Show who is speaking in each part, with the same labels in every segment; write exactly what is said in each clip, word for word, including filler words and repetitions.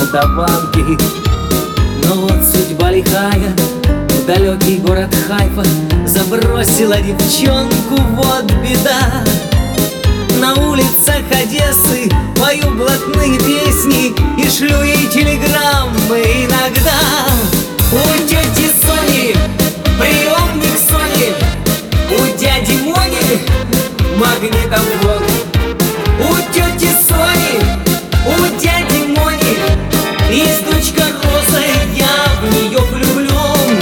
Speaker 1: Молдаванки. Но вот судьба лихая, в далекий город Хайфа забросила девчонку, вот беда. На улицах Одессы пою блатные песни и шлю ей телеграммы иногда. У тети Сони приемник Сони, у дяди Мони магнитофон. У тети Сони, у дяди Мони есть дочка Роза, и я в нее влюблен.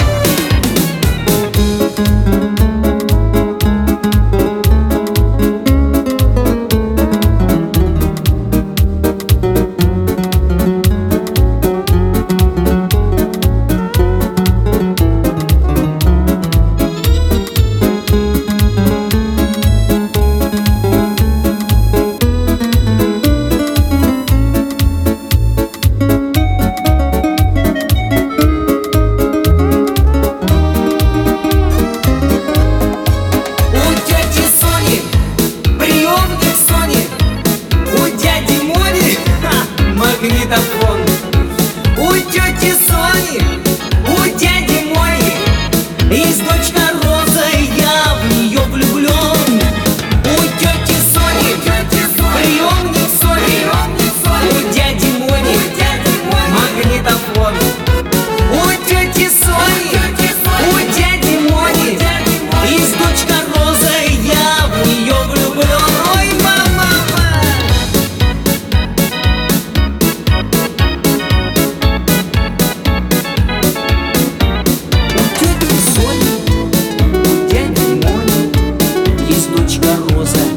Speaker 1: Магнитофон. У тети Сони, у дяди Мони есть дочка Роза, и я в нее влюблен. У тети Сони приемник Сони, у дяди Мони магнитофон. У тети Сони, у дяди Мони есть дочка Роза, и я в нее влюблен. Ой, мама! У дяди Мони есть дочка Роза.